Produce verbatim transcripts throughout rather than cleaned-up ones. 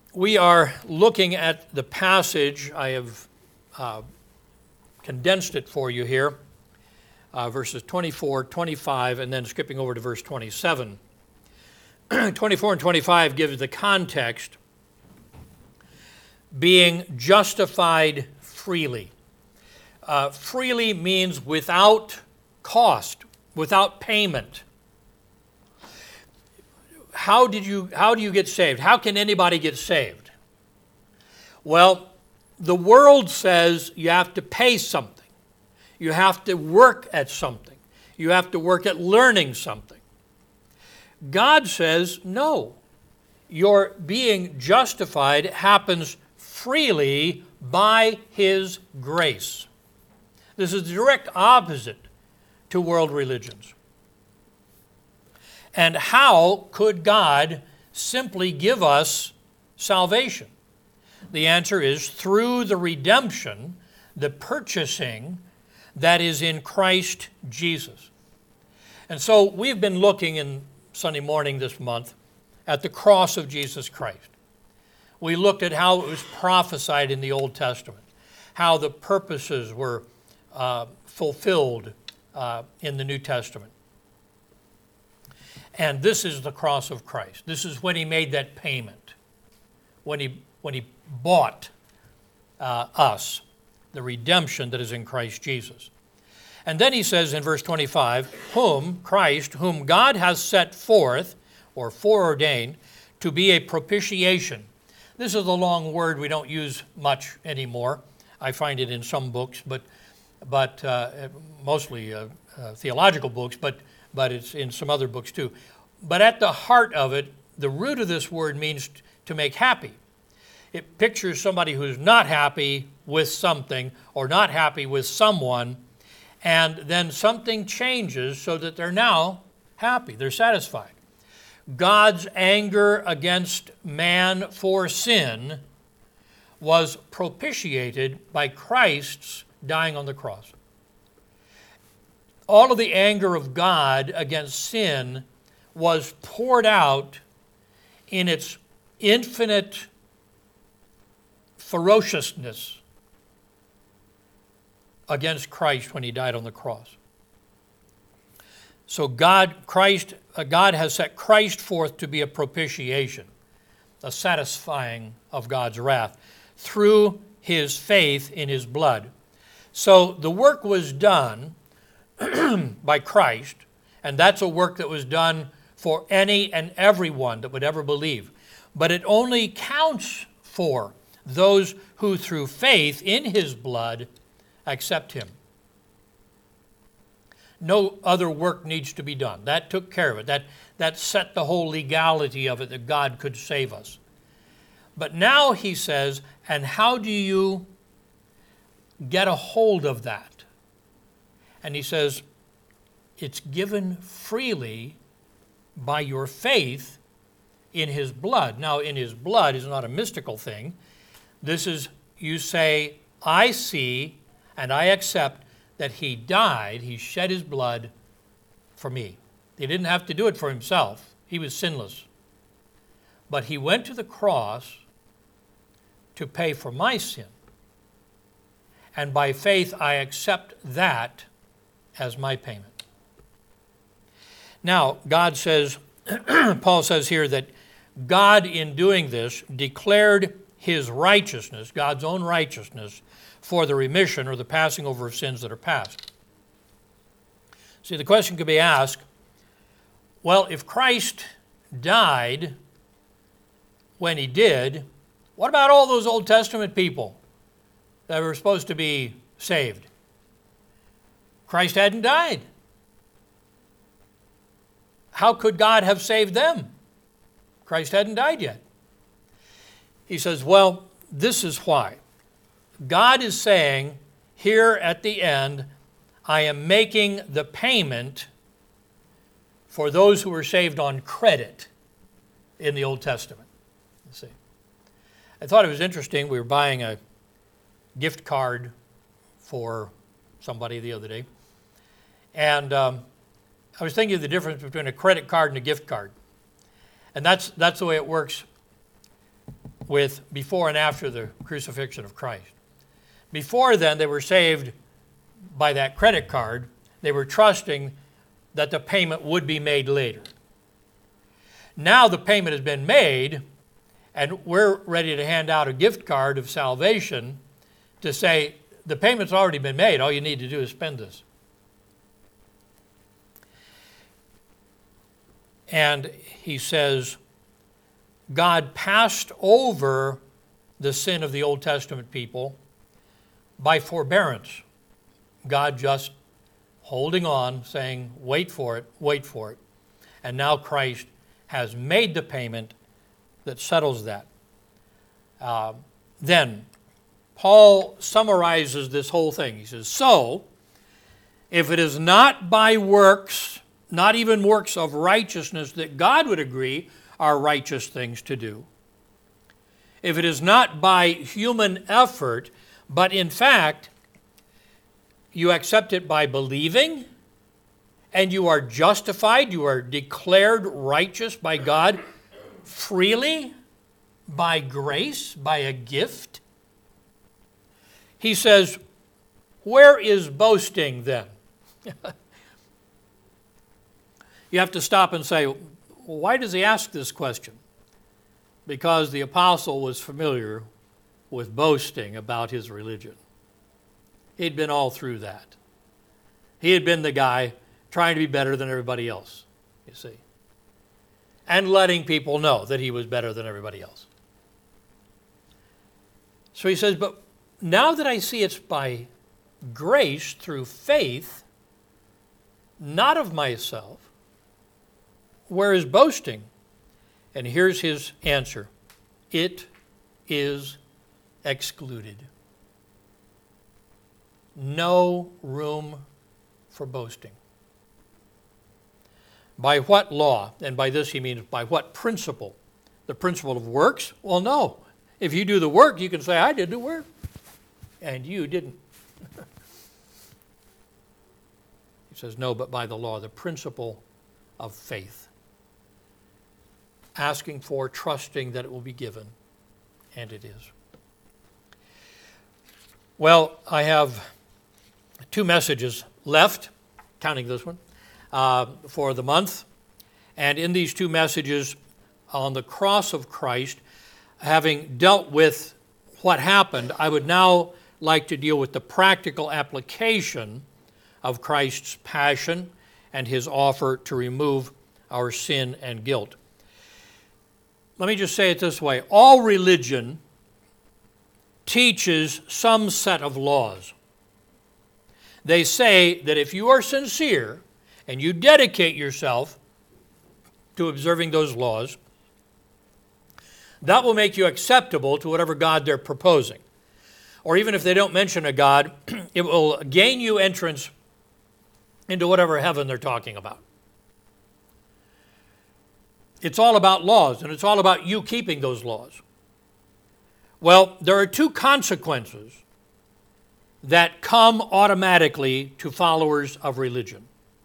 we are looking at the passage. I have uh, condensed it for you here, uh, verses twenty-four, twenty-five, and then skipping over to verse twenty-seven. twenty-four and twenty-five gives the context, being justified freely. Uh, freely means without cost, without payment. How did you, how do you get saved? How can anybody get saved? Well, the world says you have to pay something. You have to work at something. You have to work at learning something. God says, no. Your being justified happens freely by His grace. This is the direct opposite to world religions. And how could God simply give us salvation? The answer is through the redemption, the purchasing that is in Christ Jesus. And so we've been looking in Sunday morning this month at the cross of Jesus Christ. We looked at how it was prophesied in the Old Testament, how the purposes were uh, fulfilled uh, in the New Testament. And this is the cross of Christ. This is when He made that payment, when He, when he bought uh, us, the redemption that is in Christ Jesus. And then He says in verse twenty-five, whom, Christ, whom God has set forth, or foreordained, to be a propitiation. This is a long word we don't use much anymore. I find it in some books, but but uh, mostly uh, uh, theological books, but but it's in some other books too. But at the heart of it, the root of this word means to make happy. It pictures somebody who's not happy with something or not happy with someone, and then something changes so that they're now happy, they're satisfied. God's anger against man for sin was propitiated by Christ's dying on the cross. All of the anger of God against sin was poured out in its infinite ferociousness against Christ when He died on the cross. So God, Christ, uh, God has set Christ forth to be a propitiation, a satisfying of God's wrath, through His faith in His blood. So the work was done by Christ, and that's a work that was done for any and everyone that would ever believe. But it only counts for those who through faith in His blood accept Him. No other work needs to be done. That took care of it. That, that set the whole legality of it, that God could save us. But now He says, and how do you get a hold of that? And He says, it's given freely by your faith in His blood. Now, in His blood is not a mystical thing. This is, you say, I see and I accept that He died, He shed His blood for me. He didn't have to do it for Himself. He was sinless. But He went to the cross to pay for my sin. And by faith, I accept that as my payment. Now, God says, Paul says here that God, in doing this, declared His righteousness, God's own righteousness, for the remission or the passing over of sins that are past. See, the question could be asked, well, if Christ died when He did, what about all those Old Testament people that were supposed to be saved? Christ hadn't died. How could God have saved them? Christ hadn't died yet. He says, well, this is why. God is saying here at the end, I am making the payment for those who were saved on credit in the Old Testament. You see. I thought it was interesting. We were buying a gift card for somebody the other day. And um, I was thinking of the difference between a credit card and a gift card. And that's, that's the way it works with before and after the crucifixion of Christ. Before then, they were saved by that credit card. They were trusting that the payment would be made later. Now the payment has been made, and we're ready to hand out a gift card of salvation to say, the payment's already been made. All you need to do is spend this. And he says, God passed over the sin of the Old Testament people by forbearance. God just holding on, saying, wait for it, wait for it. And now Christ has made the payment that settles that. Uh, then, Paul summarizes this whole thing. He says, so, if it is not by works, not even works of righteousness that God would agree are righteous things to do, if it is not by human effort, but in fact, you accept it by believing, and you are justified, you are declared righteous by God freely, by grace, by a gift. He says, where is boasting then? You have to stop and say, why does he ask this question? Because the apostle was familiar with boasting about his religion. He'd been all through that. He had been the guy trying to be better than everybody else, you see, and letting people know that he was better than everybody else. So he says, but now that I see it's by grace through faith, not of myself, where is boasting? And here's his answer. It is excluded. No room for boasting. By what law? And by this he means by what principle? The principle of works? Well, no. If you do the work, you can say, I did the work. And you didn't. He says, no, but by the law, the principle of faith. Asking for, trusting that it will be given. And it is. Well, I have two messages left, counting this one, uh, for the month. And in these two messages on the cross of Christ, having dealt with what happened, I would now like to deal with the practical application of Christ's passion and his offer to remove our sin and guilt. Let me just say it this way. All religion teaches some set of laws. They say that if you are sincere and you dedicate yourself to observing those laws, that will make you acceptable to whatever God they're proposing. Or even if they don't mention a God, it will gain you entrance into whatever heaven they're talking about. It's all about laws, and it's all about you keeping those laws. Well, there are two consequences that come automatically to followers of religion.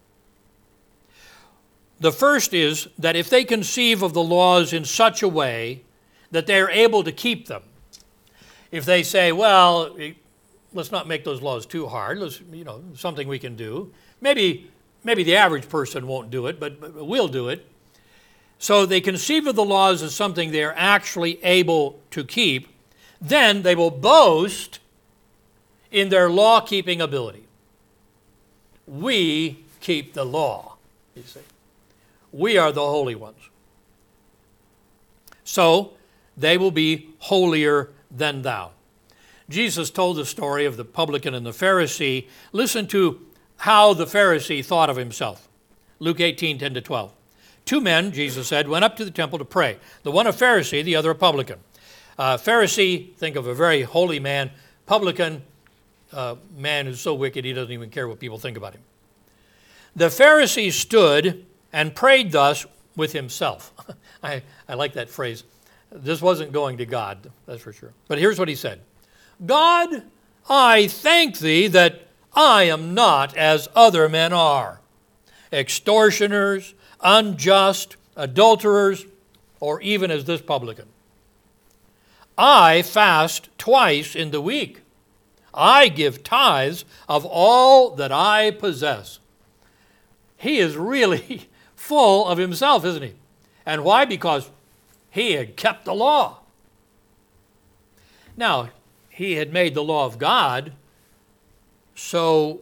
The first is that if they conceive of the laws in such a way that they are able to keep them, if they say, well, let's not make those laws too hard, let's, you know, something we can do. Maybe, maybe the average person won't do it, but, but we'll do it. So they conceive of the laws as something they are actually able to keep. Then they will boast in their law-keeping ability. We keep the law, you see. We are the holy ones. So they will be holier than thou. Jesus told the story of the publican and the Pharisee. Listen to how the Pharisee thought of himself. Luke eighteen, ten to twelve. Two men, Jesus said, went up to the temple to pray. The one a Pharisee, the other a publican. Uh, Pharisee, think of a very holy man. Publican, uh, man who's so wicked he doesn't even care what people think about him. The Pharisee stood and prayed thus with himself. I, I like that phrase. This wasn't going to God, that's for sure. But here's what he said. God, I thank thee that I am not as other men are, extortioners, unjust, adulterers, or even as this publican. I fast twice in the week. I give tithes of all that I possess. He is really full of himself, isn't he? And why? Because he had kept the law. Now, he had made the law of God so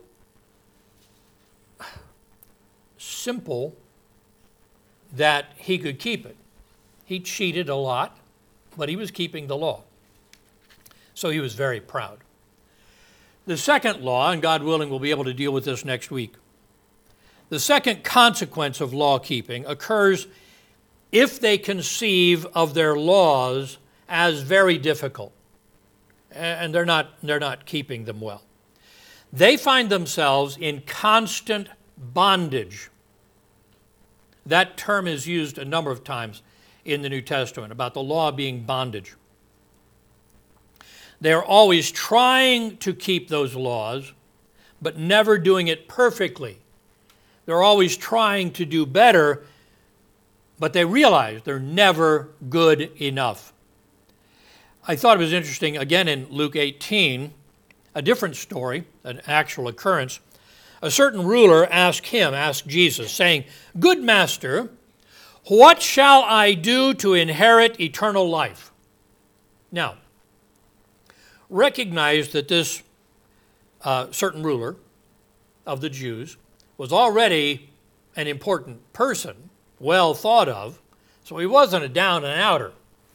simple that he could keep it. He cheated a lot, but he was keeping the law. So he was very proud. The second law, and God willing, we'll be able to deal with this next week. The second consequence of law keeping occurs if they conceive of their laws as very difficult, and they're not, they're not keeping them well. They find themselves in constant bondage. That term is used a number of times in the New Testament about the law being bondage. They're always trying to keep those laws, but never doing it perfectly. They're always trying to do better, but they realize they're never good enough. I thought it was interesting, again in Luke eighteen, a different story, an actual occurrence. A certain ruler asked him, asked Jesus, saying, "Good master, what shall I do to inherit eternal life?" Now, recognize that this uh, certain ruler of the Jews was already an important person, well thought of, so he wasn't a down and outer.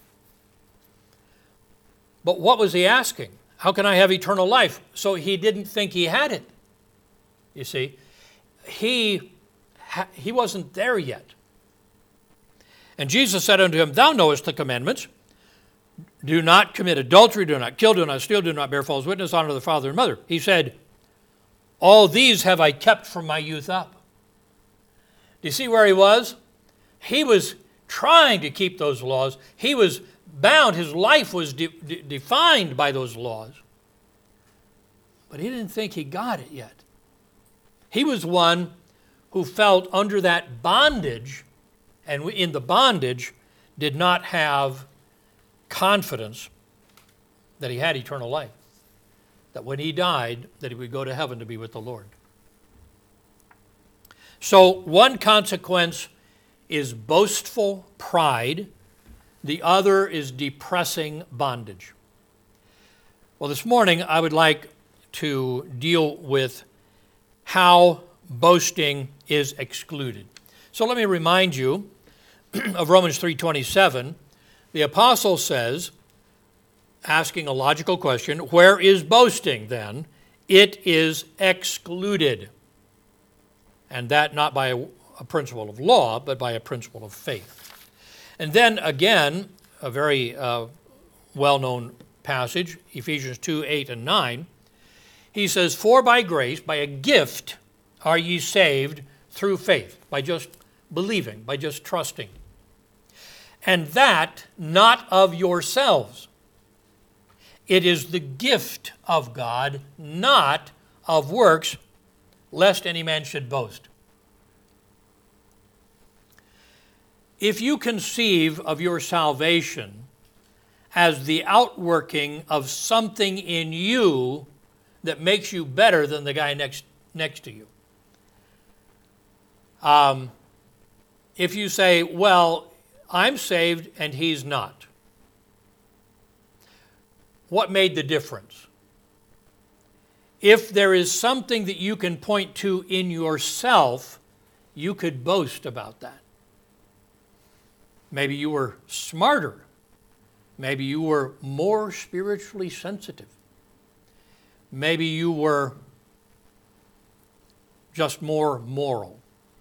But what was he asking? How can I have eternal life? So he didn't think he had it. You see, he, ha- he wasn't there yet. And Jesus said unto him, "Thou knowest the commandments. Do not commit adultery, do not kill, do not steal, do not bear false witness, honor the father and mother." He said, "All these have I kept from my youth up." Do you see where he was? He was trying to keep those laws. He was bound. His life was de- de- defined by those laws. But he didn't think he got it yet. He was one who felt under that bondage, and in the bondage did not have confidence that he had eternal life, that when he died, that he would go to heaven to be with the Lord. So one consequence is boastful pride. The other is depressing bondage. Well, this morning I would like to deal with how boasting is excluded. So let me remind you of Romans three twenty-seven. The apostle says, asking a logical question, where is boasting then? It is excluded. And that not by a, a principle of law, but by a principle of faith. And then again, a very uh, well-known passage, Ephesians two, eight and nine, he says, "For by grace, by a gift, are ye saved through faith," by just believing, by just trusting. "And that not of yourselves. It is the gift of God, not of works, lest any man should boast." If you conceive of your salvation as the outworking of something in you that makes you better than the guy next, next to you, um, if you say, well, I'm saved and he's not, what made the difference? If there is something that you can point to in yourself, you could boast about that. Maybe you were smarter. Maybe you were more spiritually sensitive. Maybe you were just more moral.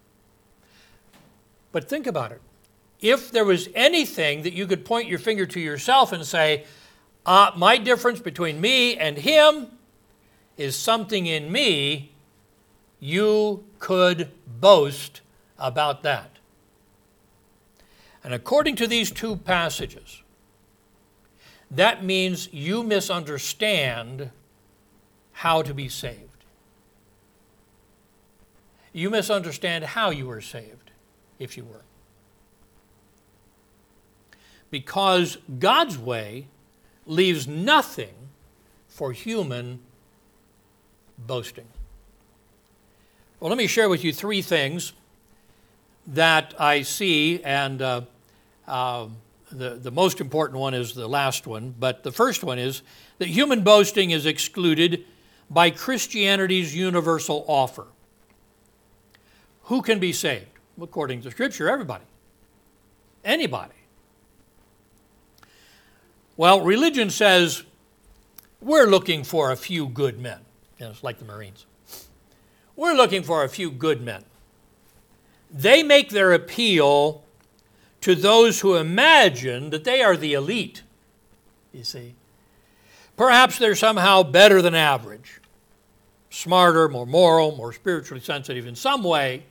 But think about it. If there was anything that you could point your finger to yourself and say, uh, my difference between me and him is something in me, you could boast about that. And according to these two passages, that means you misunderstand how to be saved. You misunderstand how you were saved, if you were. Because God's way leaves nothing for human boasting. Well, let me share with you three things that I see, and uh, uh, the, the most important one is the last one, but the first one is that human boasting is excluded by Christianity's universal offer. Who can be saved? According to Scripture, everybody. Anybody. Well, religion says we're looking for a few good men. You know, it's like the Marines. We're looking for a few good men. They make their appeal to those who imagine that they are the elite, you see. Perhaps they're somehow better than average, smarter, more moral, more spiritually sensitive in some way.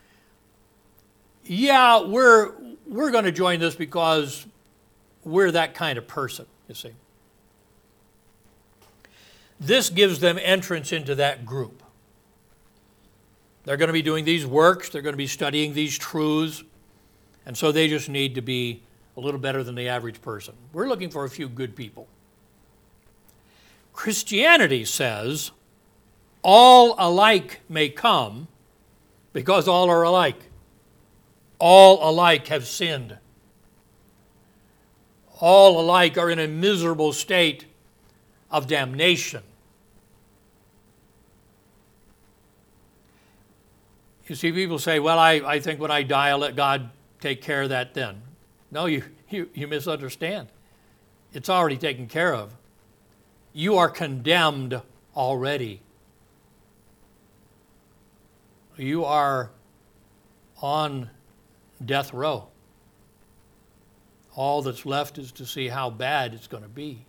Yeah, we're, we're going to join this because we're that kind of person, you see. This gives them entrance into that group. They're going to be doing these works, they're going to be studying these truths, and so they just need to be a little better than the average person. We're looking for a few good people. Christianity says all alike may come because all are alike. All alike have sinned. All alike are in a miserable state of damnation. You see, people say, well, I, I think when I die, I'll let God take care of that then. No, you, you, you misunderstand. It's already taken care of. You are condemned already. You are on death row. All that's left is to see how bad it's going to be.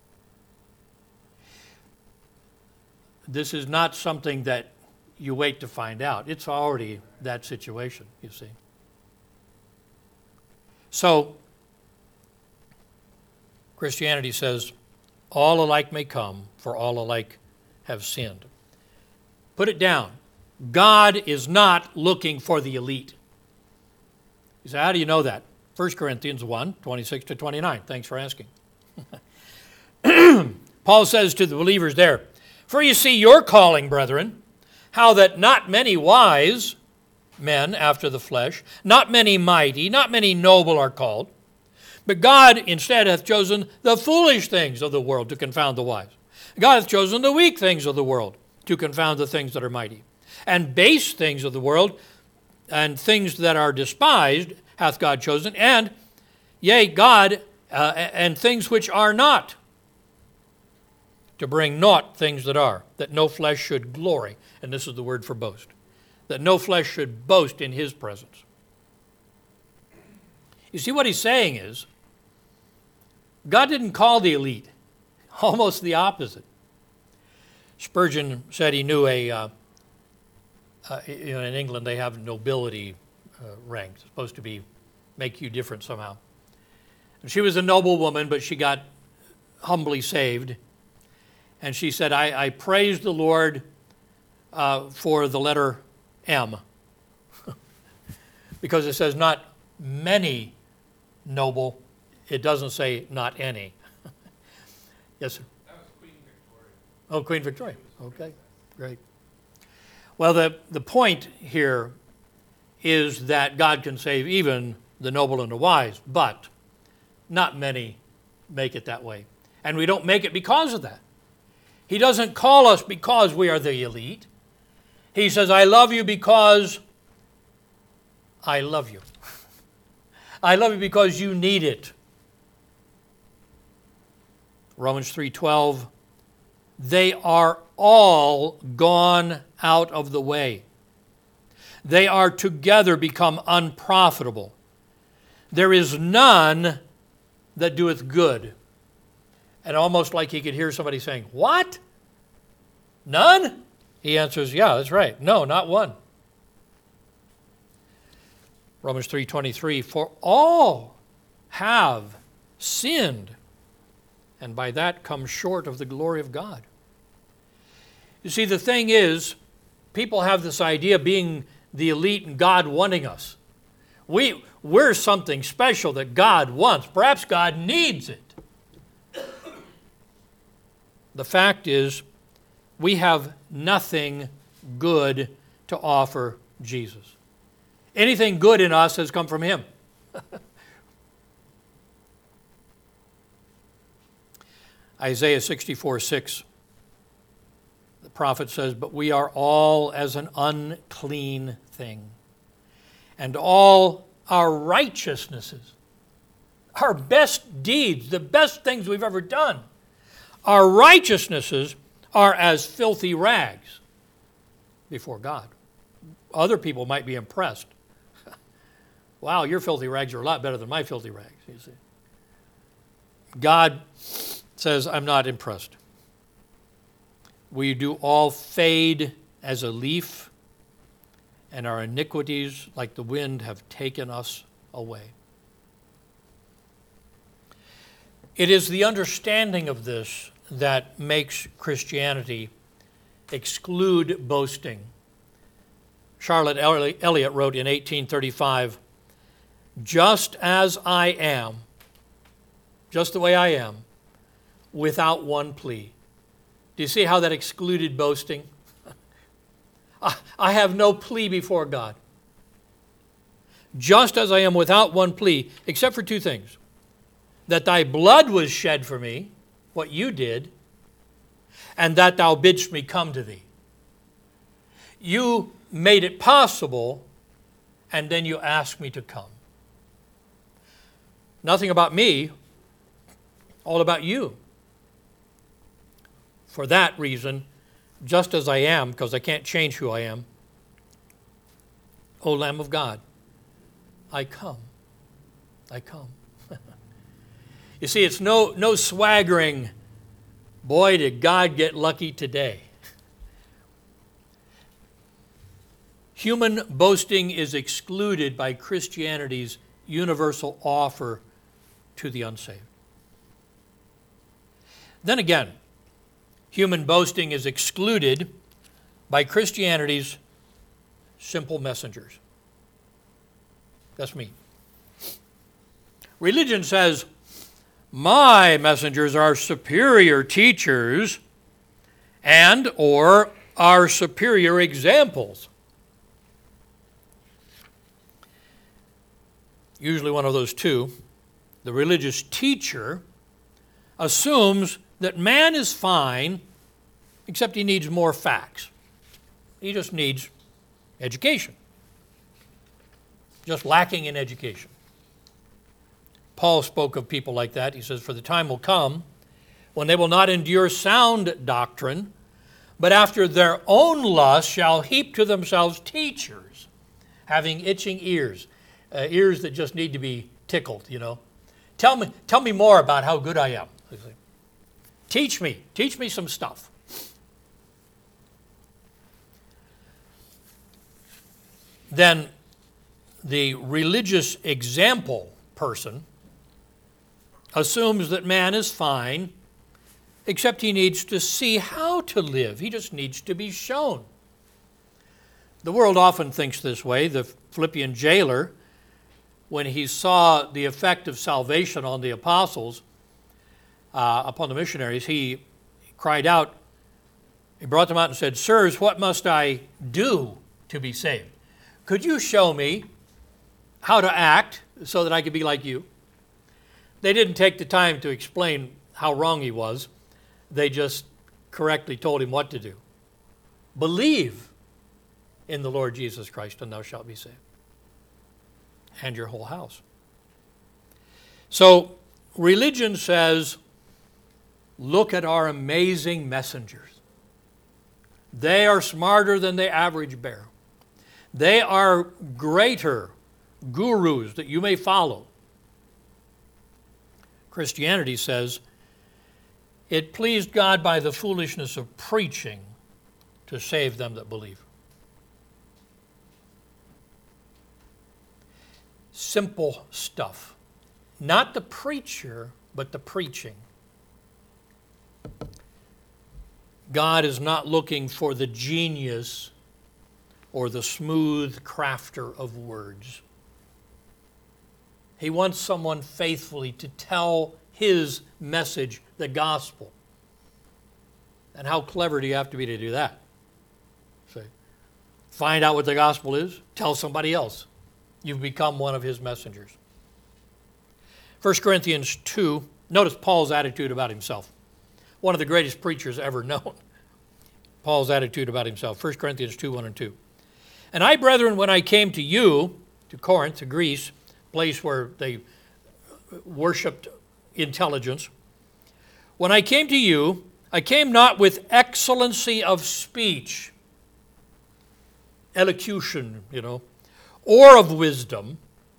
This is not something that you wait to find out. It's already that situation, you see. So, Christianity says, all alike may come, for all alike have sinned. Put it down. God is not looking for the elite. You say, how do you know that? First Corinthians one, twenty-six to twenty-nine. Thanks for asking. Paul says to the believers there, for you see your calling, brethren, how that not many wise men after the flesh, not many mighty, not many noble are called, but God instead hath chosen the foolish things of the world to confound the wise. God hath chosen the weak things of the world to confound the things that are mighty. And base things of the world and things that are despised hath God chosen, and yea, God, uh, and things which are not, to bring naught things that are, that no flesh should glory. And this is the word for boast. That no flesh should boast in his presence. You see, what he's saying is, God didn't call the elite. Almost the opposite. Spurgeon said he knew a, uh, uh, you know, in England they have nobility uh, rank. It's supposed to be, make you different somehow. And she was a noble woman, but she got humbly saved. And she said, I, I praise the Lord uh, for the letter M. Because it says not many noble. It doesn't say not any. Yes, sir? That was Queen Victoria. Oh, Queen Victoria. Okay, great. Well, the, the point here is that God can save even the noble and the wise, but not many make it that way. And we don't make it because of that. He doesn't call us because we are the elite. He says, I love you because I love you. I love you because you need it. Romans three twelve, they are all gone out of the way. They are together become unprofitable. There is none that doeth good. And almost like he could hear somebody saying, what? None? He answers, yeah, that's right. No, not one. Romans three twenty-three, for all have sinned, and by that come short of the glory of God. You see, the thing is, people have this idea of being the elite and God wanting us. We, we're something special that God wants. Perhaps God needs it. The fact is, we have nothing good to offer Jesus. Anything good in us has come from him. Isaiah sixty-four six, the prophet says, "But we are all as an unclean thing, and all our righteousnesses," our best deeds, the best things we've ever done, our righteousnesses are as filthy rags before God. Other people might be impressed. Wow, your filthy rags are a lot better than my filthy rags, you see. God says, I'm not impressed. We do all fade as a leaf, and our iniquities, like the wind, have taken us away. It is the understanding of this that makes Christianity exclude boasting. Charlotte Elliott wrote in eighteen thirty-five, "Just as I am, just the way I am, without one plea." Do you see how that excluded boasting? I have no plea before God. Just as I am without one plea, except for two things. That thy blood was shed for me, what you did, and that thou bidst me come to thee. You made it possible, and then you asked me to come. Nothing about me, all about you. For that reason, just as I am, because I can't change who I am, O Lamb of God, I come. I come. You see, it's no, no swaggering, boy, did God get lucky today. Human boasting is excluded by Christianity's universal offer to the unsaved. Then again, human boasting is excluded by Christianity's simple messengers. That's me. Religion says, my messengers are superior teachers and or are superior examples. Usually one of those two. The religious teacher assumes that man is fine, except he needs more facts. He just needs education. Just lacking in education. Paul spoke of people like that. He says, for the time will come when they will not endure sound doctrine, but after their own lust shall heap to themselves teachers, having itching ears, uh, ears that just need to be tickled, you know. Tell me, tell me more about how good I am. Teach me, teach me some stuff. Then the religious example person assumes that man is fine, except he needs to see how to live. He just needs to be shown. The world often thinks this way. The Philippian jailer, when he saw the effect of salvation on the apostles, uh, upon the missionaries, he cried out, he brought them out and said, sirs, what must I do to be saved? Could you show me how to act so that I could be like you? They didn't take the time to explain how wrong he was. They just correctly told him what to do. Believe in the Lord Jesus Christ and thou shalt be saved. And your whole house. So religion says, look at our amazing messengers. They are smarter than the average bear. They are greater gurus that you may follow. Christianity says, it pleased God by the foolishness of preaching to save them that believe. Simple stuff. Not the preacher, but the preaching. God is not looking for the genius or the smooth crafter of words. He wants someone faithfully to tell his message, the gospel. And how clever do you have to be to do that? See, find out what the gospel is, tell somebody else. You've become one of his messengers. First Corinthians two, notice Paul's attitude about himself. One of the greatest preachers ever known. Paul's attitude about himself. First Corinthians two, one and two. And I, brethren, when I came to you, to Corinth, to Greece, place where they worshipped intelligence, when I came to you, I came not with excellency of speech, elocution, you know, or of wisdom,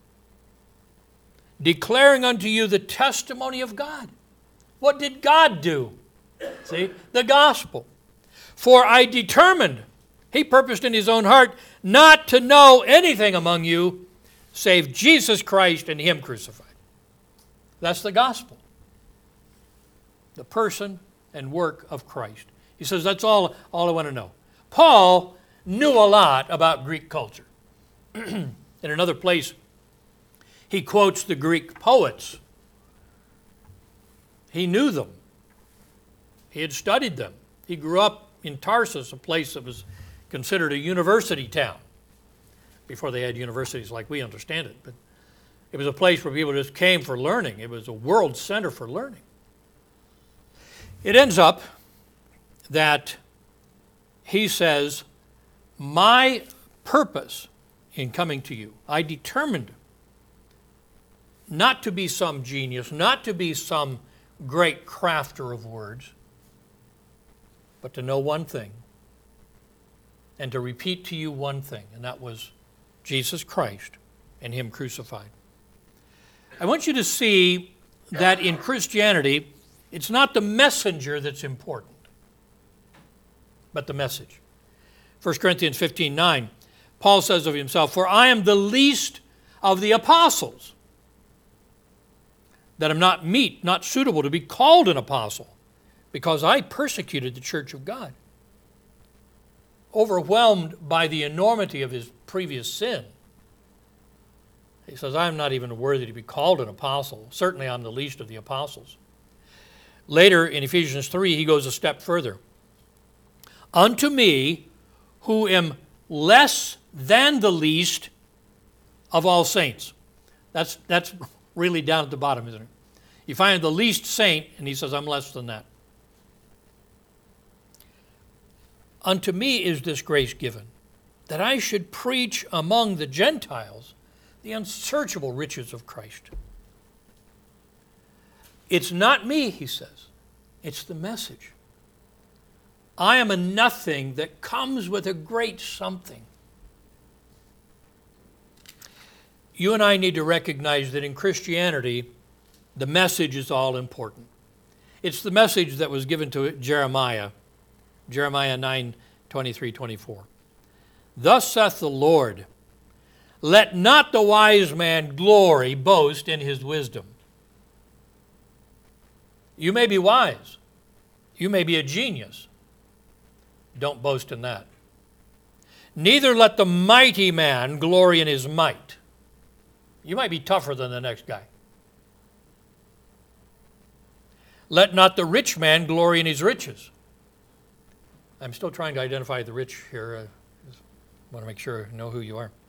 declaring unto you the testimony of God. What did God do? See, the gospel. For I determined, he purposed in his own heart, not to know anything among you save Jesus Christ and him crucified. That's the gospel. The person and work of Christ. He says, that's all, all I want to know. Paul knew a lot about Greek culture. In another place, he quotes the Greek poets. He knew them. He had studied them. He grew up in Tarsus, a place that was considered a university town before they had universities like we understand it. But it was a place where people just came for learning. It was a world center for learning. It ends up that he says, my purpose in coming to you, I determined not to be some genius, not to be some great crafter of words, but to know one thing and to repeat to you one thing, and that was Jesus Christ and him crucified. I want you to see that in Christianity, it's not the messenger that's important, but the message. First Corinthians fifteen nine, Paul says of himself, for I am the least of the apostles, that am not meet, not suitable to be called an apostle, because I persecuted the church of God. Overwhelmed by the enormity of his previous sin, he says, I'm not even worthy to be called an apostle. Certainly I'm the least of the apostles. Later in Ephesians three, he goes a step further. Unto me, who am less than the least of all saints. That's, that's really down at the bottom, isn't it? You find the least saint, and he says, I'm less than that. Unto me is this grace given, that I should preach among the Gentiles the unsearchable riches of Christ. It's not me, he says. It's the message. I am a nothing that comes with a great something. You and I need to recognize that in Christianity, the message is all important. It's the message that was given to Jeremiah, Jeremiah nine, twenty-three, twenty-four. Thus saith the Lord, let not the wise man glory, boast in his wisdom. You may be wise. You may be a genius. Don't boast in that. Neither let the mighty man glory in his might. You might be tougher than the next guy. Let not the rich man glory in his riches. I'm still trying to identify the rich here. I just want to make sure I know who you are.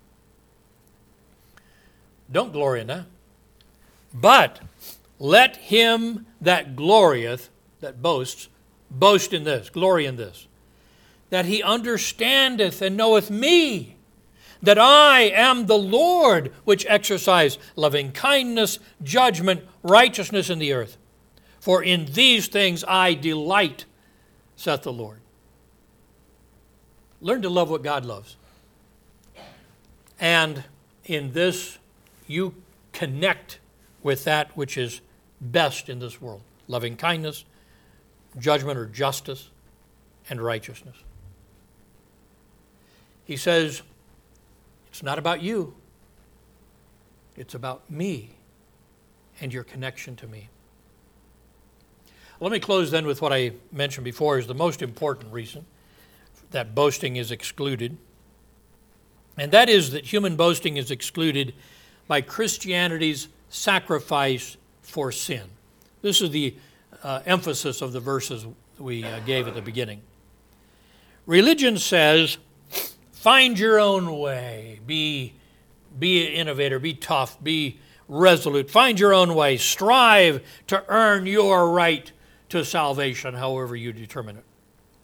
Don't glory in that. But let him that glorieth, that boasts, boast in this, glory in this, that he understandeth and knoweth me, that I am the Lord, which exercise loving kindness, judgment, righteousness in the earth. For in these things I delight, saith the Lord. Learn to love what God loves. And in this, you connect with that which is best in this world. Loving kindness, judgment or justice, and righteousness. He says, it's not about you. It's about me and your connection to me. Let me close then with what I mentioned before is the most important reason that boasting is excluded. And that is that human boasting is excluded by Christianity's sacrifice for sin. This is the uh, emphasis of the verses we uh, gave at the beginning. Religion says, find your own way. Be, be an innovator. Be tough. Be resolute. Find your own way. Strive to earn your right to salvation, however you determine it.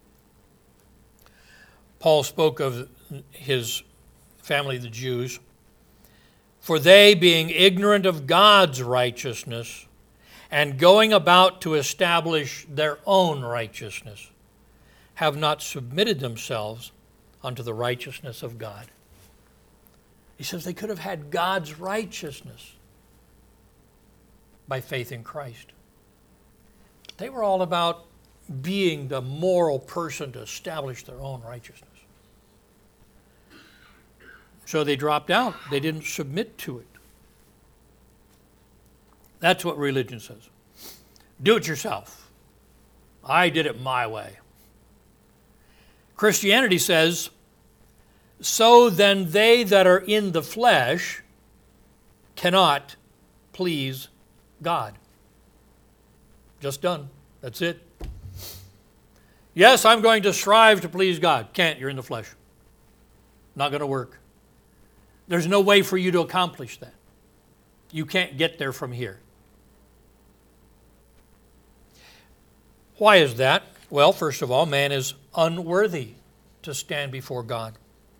Paul spoke of his family, the Jews. For they, being ignorant of God's righteousness, and going about to establish their own righteousness, have not submitted themselves unto the righteousness of God. He says they could have had God's righteousness by faith in Christ. They were all about being the moral person to establish their own righteousness. So they dropped out. They didn't submit to it. That's what religion says. Do it yourself. I did it my way. Christianity says, so then they that are in the flesh cannot please God. Just done. That's it. Yes, I'm going to strive to please God. Can't. You're in the flesh. Not going to work. There's no way for you to accomplish that. You can't get there from here. Why is that? Well, first of all, man is unworthy to stand before God.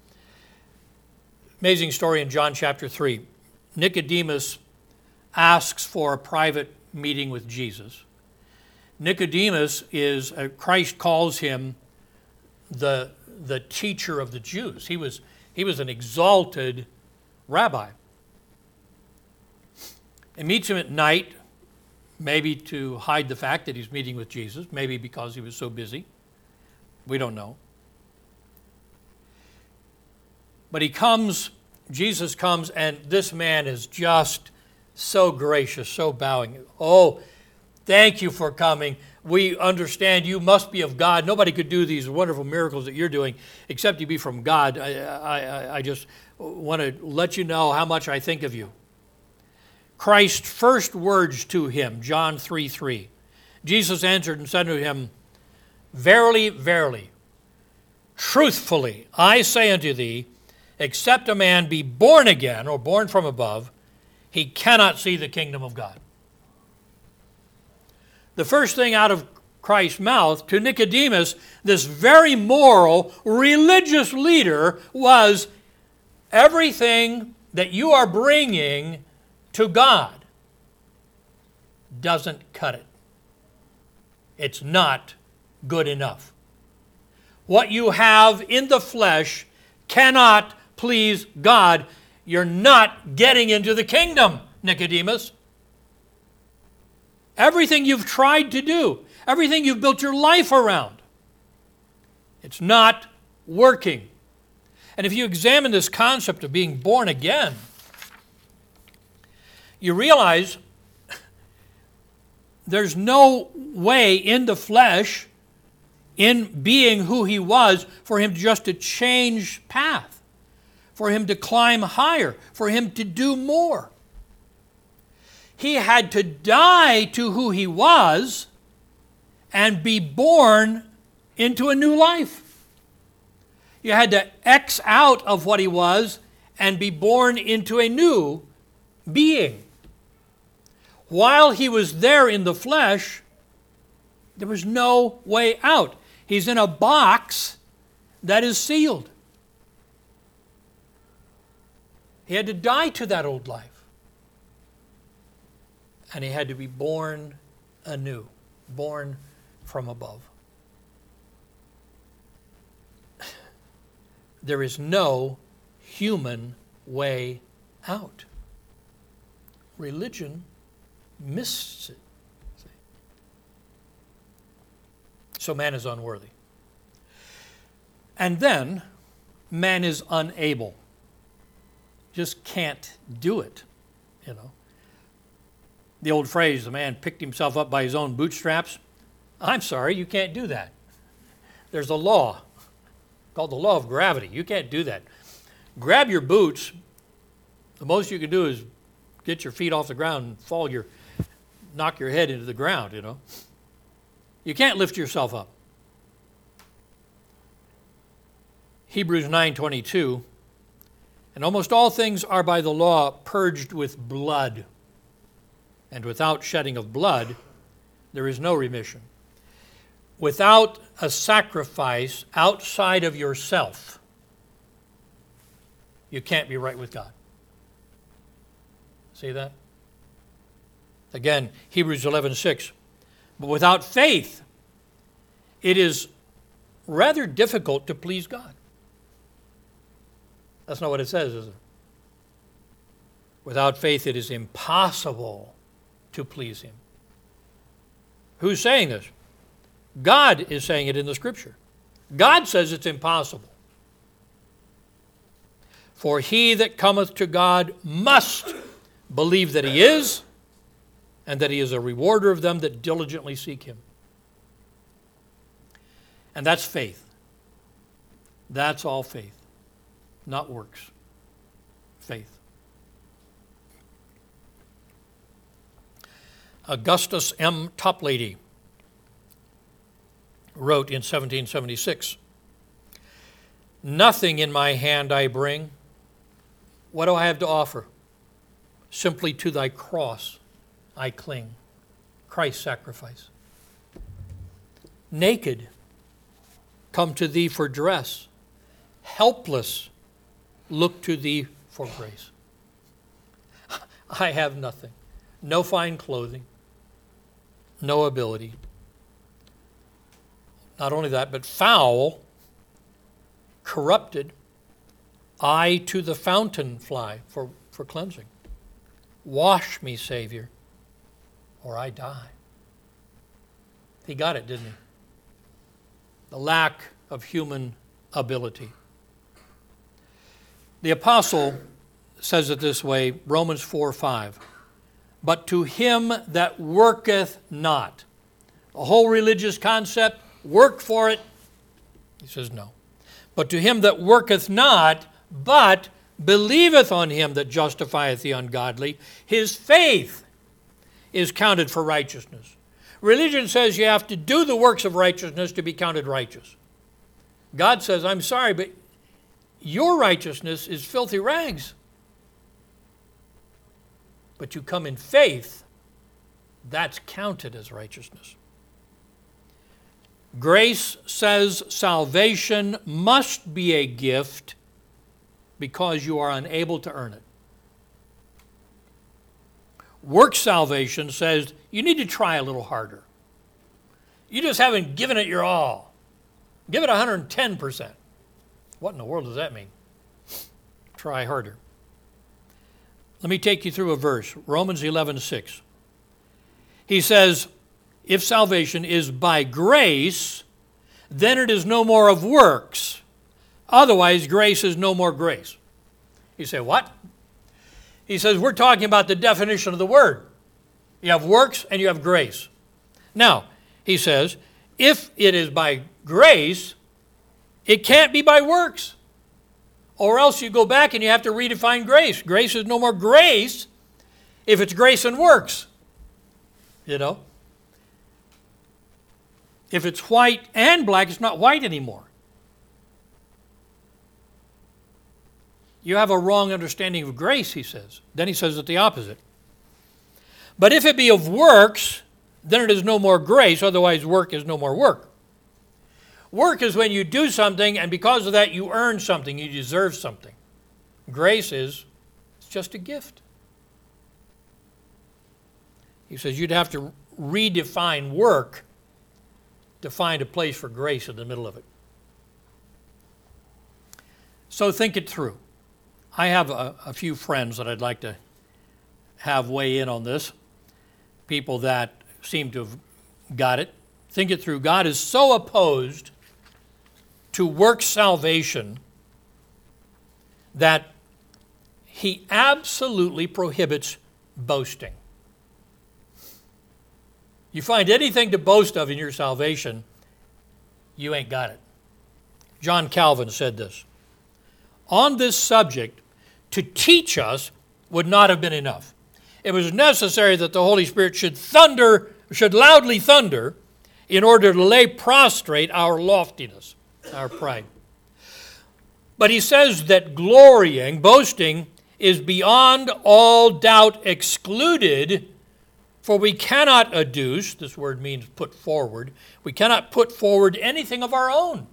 Amazing story in John chapter three. Nicodemus asks for a private meeting with Jesus. Nicodemus is, uh, Christ calls him the, the teacher of the Jews. He was, he was an exalted rabbi. He meets him at night, maybe to hide the fact that he's meeting with Jesus, maybe because he was so busy. We don't know. But he comes, Jesus comes, and this man is just so gracious, so bowing. Oh, thank you for coming. We understand you must be of God. Nobody could do these wonderful miracles that you're doing except you be from God. I, I, I just want to let you know how much I think of you. Christ's first words to him, John three three. Jesus answered and said to him, verily, verily, truthfully, I say unto thee, except a man be born again, or born from above, he cannot see the kingdom of God. The first thing out of Christ's mouth to Nicodemus, this very moral, religious leader, was everything that you are bringing to God doesn't cut it. It's not good enough. What you have in the flesh cannot please God. You're not getting into the kingdom, Nicodemus. Everything you've tried to do, everything you've built your life around, it's not working. And if you examine this concept of being born again, you realize there's no way in the flesh, in being who he was, for him just to change path, for him to climb higher, for him to do more. He had to die to who he was and be born into a new life. You had to X out of what he was and be born into a new being. While he was there in the flesh, there was no way out. He's in a box that is sealed. He had to die to that old life. And he had to be born anew, born from above. There is no human way out. Religion misses it. So man is unworthy. And then man is unable. Just can't do it, you know. The old phrase, the man picked himself up by his own bootstraps. I'm sorry, you can't do that. There's a law called the law of gravity. You can't do that. Grab your boots. The most you can do is get your feet off the ground and fall your, knock your head into the ground, you know. You can't lift yourself up. Hebrews nine twenty-two, and almost all things are by the law purged with blood, and without shedding of blood there is no remission. Without a sacrifice outside of yourself, you can't be right with God. See that? Again, Hebrews eleven six. But without faith, it is rather difficult to please God. That's not what it says, is it? Without faith, it is impossible to please Him. Who's saying this? God is saying it in the Scripture. God says it's impossible. For he that cometh to God must believe that He is, and that He is a rewarder of them that diligently seek Him. And that's faith. That's all faith, not works. Faith. Augustus M. Toplady wrote in seventeen seventy-six, "Nothing in my hand I bring. What do I have to offer? Simply to thy cross I cling." Christ's sacrifice. Naked, come to thee for dress. Helpless, look to thee for grace. I have nothing. No fine clothing. No ability. Not only that, but foul, corrupted, I to the fountain fly for, for cleansing. Wash me, Savior, or I die. He got it, didn't he? The lack of human ability. The apostle says it this way, Romans four five. But to him that worketh not. The whole religious concept, work for it. He says no. But to him that worketh not, but believeth on him that justifieth the ungodly, his faith is counted for righteousness. Religion says you have to do the works of righteousness to be counted righteous. God says, I'm sorry, but your righteousness is filthy rags. But you come in faith, that's counted as righteousness. Grace says salvation must be a gift because you are unable to earn it. Work salvation says you need to try a little harder. You just haven't given it your all. Give it one hundred ten percent. What in the world does that mean? Try harder. Let me take you through a verse, Romans eleven six. He says, if salvation is by grace, then it is no more of works. Otherwise, grace is no more grace. You say, what? He says, we're talking about the definition of the word. You have works and you have grace. Now, he says, if it is by grace, it can't be by works. Or else you go back and you have to redefine grace. Grace is no more grace if it's grace and works. You know? If it's white and black, it's not white anymore. You have a wrong understanding of grace, he says. Then he says it the opposite. But if it be of works, then it is no more grace, otherwise work is no more work. Work is when you do something, and because of that you earn something, you deserve something. Grace is it's just a gift. He says you'd have to redefine work to find a place for grace in the middle of it. So think it through. I have a, a few friends that I'd like to have weigh in on this. People that seem to have got it. Think it through. God is so opposed to work salvation that he absolutely prohibits boasting. You find anything to boast of in your salvation, you ain't got it. John Calvin said this. On this subject, to teach us would not have been enough. It was necessary that the Holy Spirit should thunder, should loudly thunder, in order to lay prostrate our loftiness, our pride. But he says that glorying, boasting, is beyond all doubt excluded, for we cannot adduce, this word means put forward, we cannot put forward anything of our own,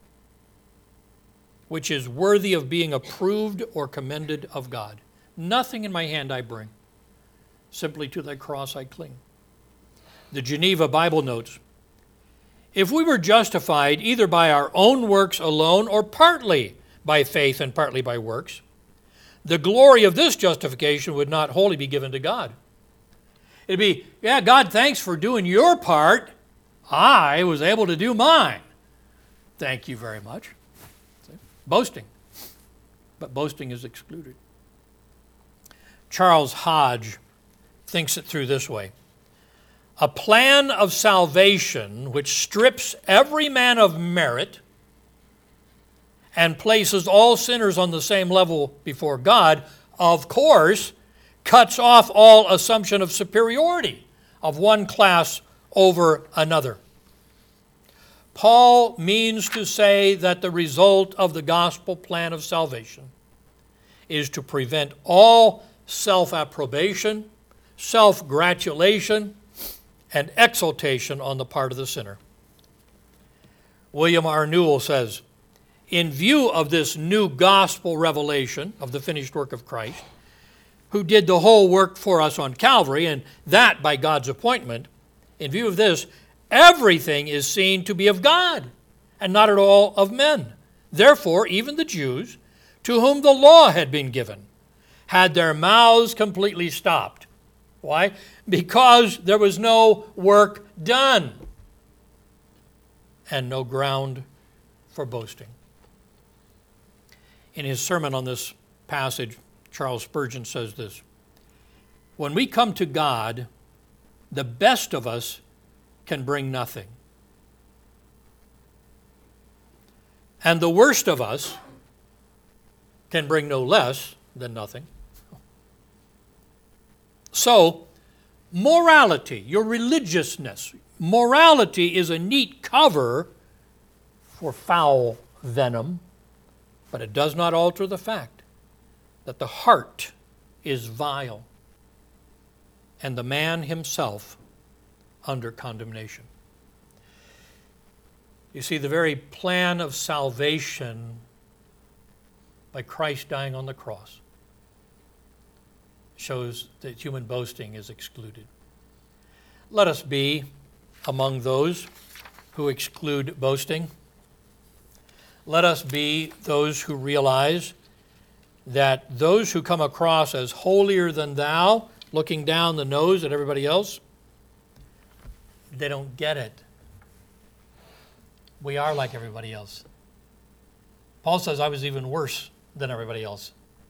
which is worthy of being approved or commended of God. Nothing in my hand I bring, simply to thy cross I cling. The Geneva Bible notes, if we were justified either by our own works alone or partly by faith and partly by works, the glory of this justification would not wholly be given to God. It'd be, yeah, God, thanks for doing your part. I was able to do mine. Thank you very much. Boasting. But boasting is excluded. Charles Hodge thinks it through this way. A plan of salvation which strips every man of merit and places all sinners on the same level before God, of course, cuts off all assumption of superiority of one class over another. Paul means to say that the result of the gospel plan of salvation is to prevent all self-approbation, self-gratulation, and exaltation on the part of the sinner. William R. Newell says, in view of this new gospel revelation of the finished work of Christ, who did the whole work for us on Calvary, and that by God's appointment, in view of this, everything is seen to be of God, and not at all of men. Therefore, even the Jews, to whom the law had been given, had their mouths completely stopped. Why? Because there was no work done, and no ground for boasting. In his sermon on this passage, Charles Spurgeon says this, when we come to God, the best of us can bring nothing. And the worst of us can bring no less than nothing. So, morality, your religiousness, morality is a neat cover for foul venom, but it does not alter the fact that the heart is vile and the man himself under condemnation. You see, the very plan of salvation by Christ dying on the cross shows that human boasting is excluded. Let us be among those who exclude boasting. Let us be those who realize that those who come across as holier than thou, looking down the nose at everybody else, they don't get it. We are like everybody else. Paul says, I was even worse than everybody else.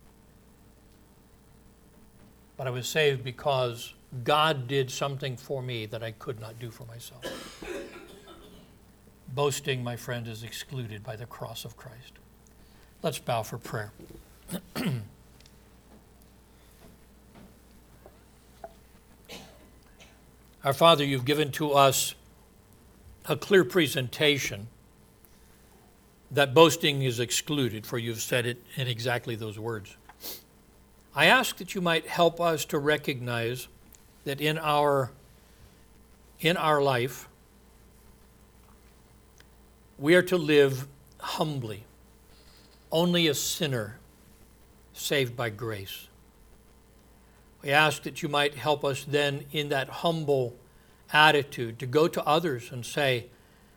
But I was saved because God did something for me that I could not do for myself. Boasting, my friend, is excluded by the cross of Christ. Let's bow for prayer. Our Father, you've given to us a clear presentation that boasting is excluded, for you've said it in exactly those words. I ask that you might help us to recognize that in our, in our life, we are to live humbly, only a sinner saved by grace. We ask that you might help us then in that humble attitude to go to others and say,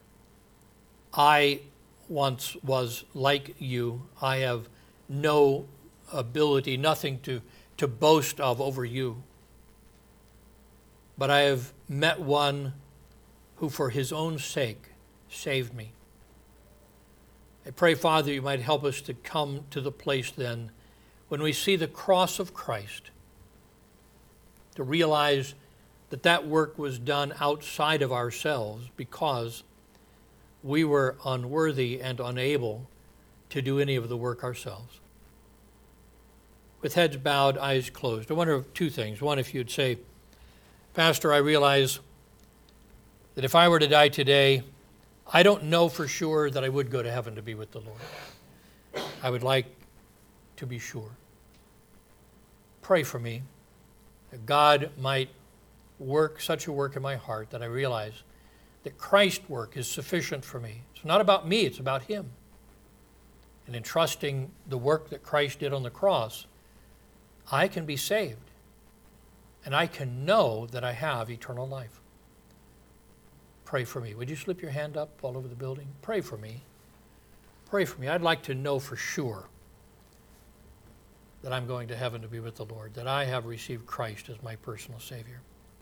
I once was like you. I have no ability, nothing to, to boast of over you. But I have met one who for his own sake saved me. I pray, Father, you might help us to come to the place then when we see the cross of Christ, to realize that that work was done outside of ourselves because we were unworthy and unable to do any of the work ourselves. With heads bowed, eyes closed, I wonder two things. One, if you'd say, Pastor, I realize that if I were to die today, I don't know for sure that I would go to heaven to be with the Lord. I would like to be sure. Pray for me that God might work such a work in my heart that I realize that Christ's work is sufficient for me. It's not about me, it's about Him. And in trusting the work that Christ did on the cross, I can be saved. And I can know that I have eternal life. Pray for me. Would you slip your hand up all over the building? Pray for me. Pray for me. I'd like to know for sure that I'm going to heaven to be with the Lord, that I have received Christ as my personal Savior.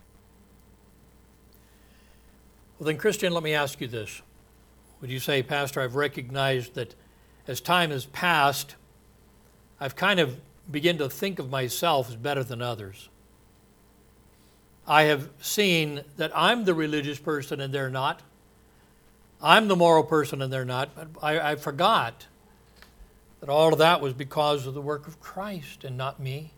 Well then, Christian, let me ask you this. Would you say, Pastor, I've recognized that as time has passed, I've kind of begun to think of myself as better than others. I have seen that I'm the religious person and they're not. I'm the moral person and they're not. But I, I forgot that all of that was because of the work of Christ and not me.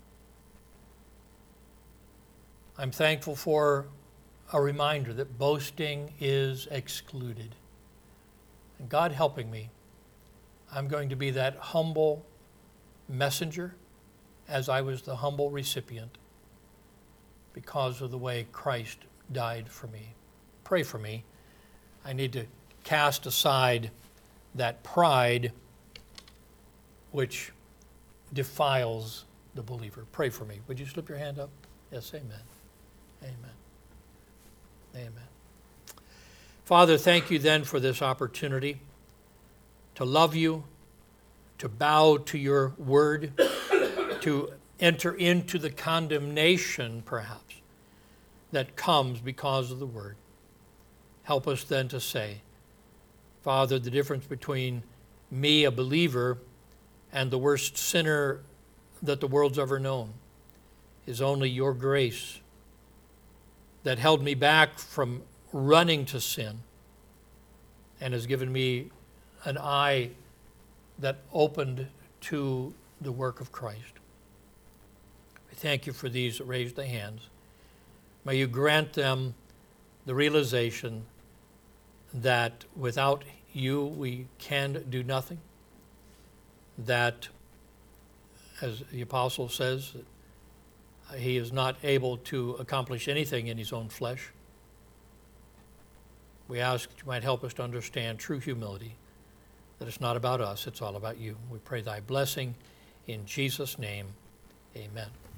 I'm thankful for a reminder that boasting is excluded. And God helping me, I'm going to be that humble messenger as I was the humble recipient because of the way Christ died for me. Pray for me. I need to cast aside that pride which defiles the believer. Pray for me. Would you slip your hand up? Yes, amen. Amen. Amen. Father, thank you then for this opportunity to love you, to bow to your word, to enter into the condemnation, perhaps, that comes because of the word. Help us then to say, Father, the difference between me, a believer, and the worst sinner that the world's ever known is only your grace that held me back from running to sin and has given me an eye that opened to the work of Christ. I thank you for these that raised their hands. May you grant them the realization that without you we can do nothing, that, as the apostle says, he is not able to accomplish anything in his own flesh. We ask that you might help us to understand true humility, that it's not about us, it's all about you. We pray thy blessing in Jesus' name. Amen.